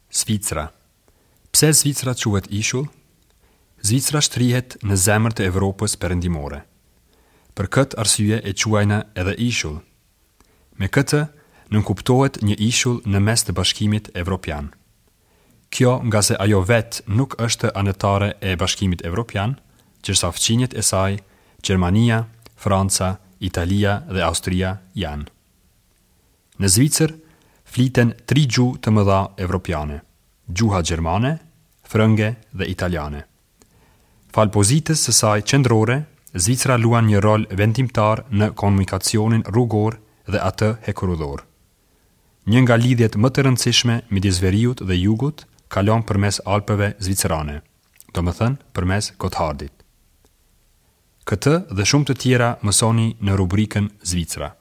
Zvicra. Pse Zvicra quhet ishull? Zvicra shtrihet në zemër të Evropës perëndimore. Për këtë arsye e quajna edhe ishull. Me këtë nënkuptohet një ishull në mes të Bashkimit Evropian. Kjo nga se ajo vet nuk është anëtare e Bashkimit Evropian, qërsa fqinjet e saj, Gjermania, Franca, Italia dhe Austria janë. Në Zvicër fliten 3 gjuhë të mëdha evropiane: gjuha gjermane, frënge dhe italiane. Fal pozitës së saj qendrore, Zvicra luan një rol vendimtar në komunikacionin rrugor dhe atë hekurudhor. Një nga lidhjet më të rëndësishme midis veriut dhe jugut kalon përmes Alpeve zvicerane, domethënë përmes Gotthardit. Këtë dhe shumë të tjera mësoni në rubrikën Zvicra.